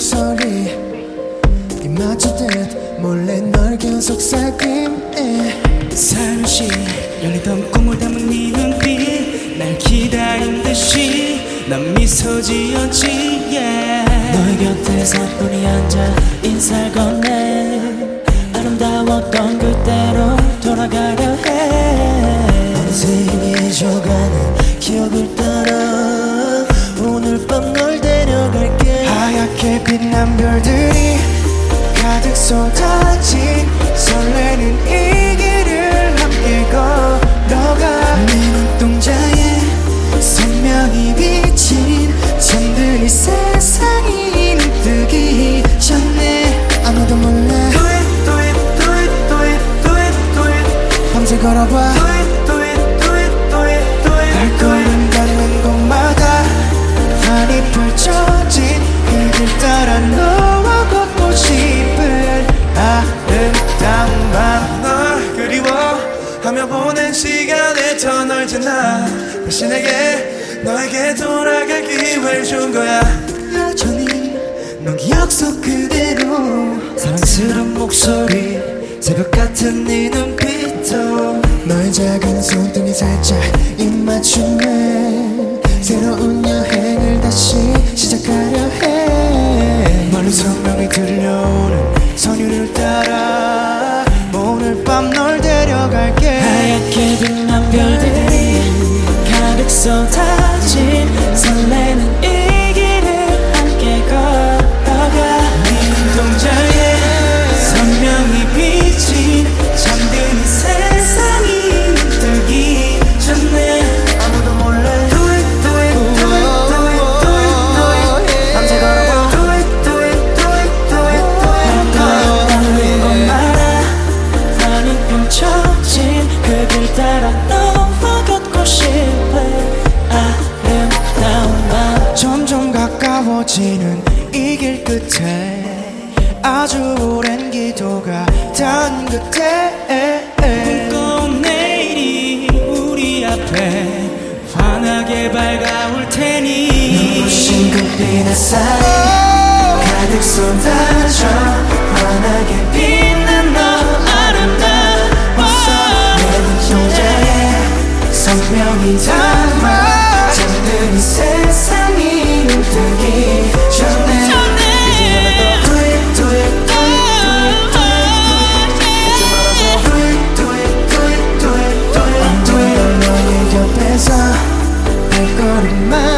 목소리 이 맞추듯 몰래 널 계속 살림해. 살며시 열리던 꿈을 담은 네 눈빛 날 기다린 듯이 난 미소 지었지 yeah. 너의 곁에 사뿐히 앉아 인사를 건네 아름다웠던 그때로 돌아가려 해. 어느새 잊어가는 기억을 따라 오늘 밤 널 데려갈게. 하얗게 빛난 별들이 가득 쏟아진 설레는 이 길을 함께 걸어가. 내 눈동자에 선명히 비친 잠든 이 세상이 눈뜨기 전에 아무도 몰래 Do it, do it, do it, do it, do it, do it. 밤새 걸어봐. Do it, do it, do it, do it, do it. 발걸음 닿는 곳마다 환히 펼쳐진 그 길 따라 너와 걷고 싶은 아름다운 밤. 널 그리워하며 보낸 시간에 더 널 지나 다시 내게 너에게 돌아갈 기회를 준 거야. 여전히 넌 기억 속 그대로 사랑스러운 목소리 새벽 같은 네 눈빛도 너의 작은 손등이 살짝 입맞춤해 새로운 여행을 다시 시작하려 해. 멀리 선명히 들려오는 선율을 따라 오늘 밤 널 데려갈게. 하얗게 빛난 별들이 가득 쏟아진 설레는 이 길을 함께 걸어가. 네 눈동자에 선명히 비친 잠든 이 세상이 눈뜨기 전에 아무도 몰래 Do it, do it, do it, do it, do it, do it. 밤새 걸어봐. Do it, do it, do it, do it, do it, do it. 닿는 곳마다 환히 펼쳐진 그 길 따라 너와 걷고 싶은 아름다운 밤. 점점 가까워지는 이 길 끝에 아주 오랜 기도가 닿은 그때 꿈꿔온 내일이 우리 앞에 환하게 밝아올 테니 눈부신 금빛 햇살이 가득 쏟아져 환하게 빛난 너 아름다웠어. 내 눈동자에 선명히 담아 잠든 이 세상이 눈뜨기 전에 Do it, do it, do it, do it, do it. 잊지 말아줘. Do it, do it, do it, do it, do it, do it. 너의 곁에서 발걸음만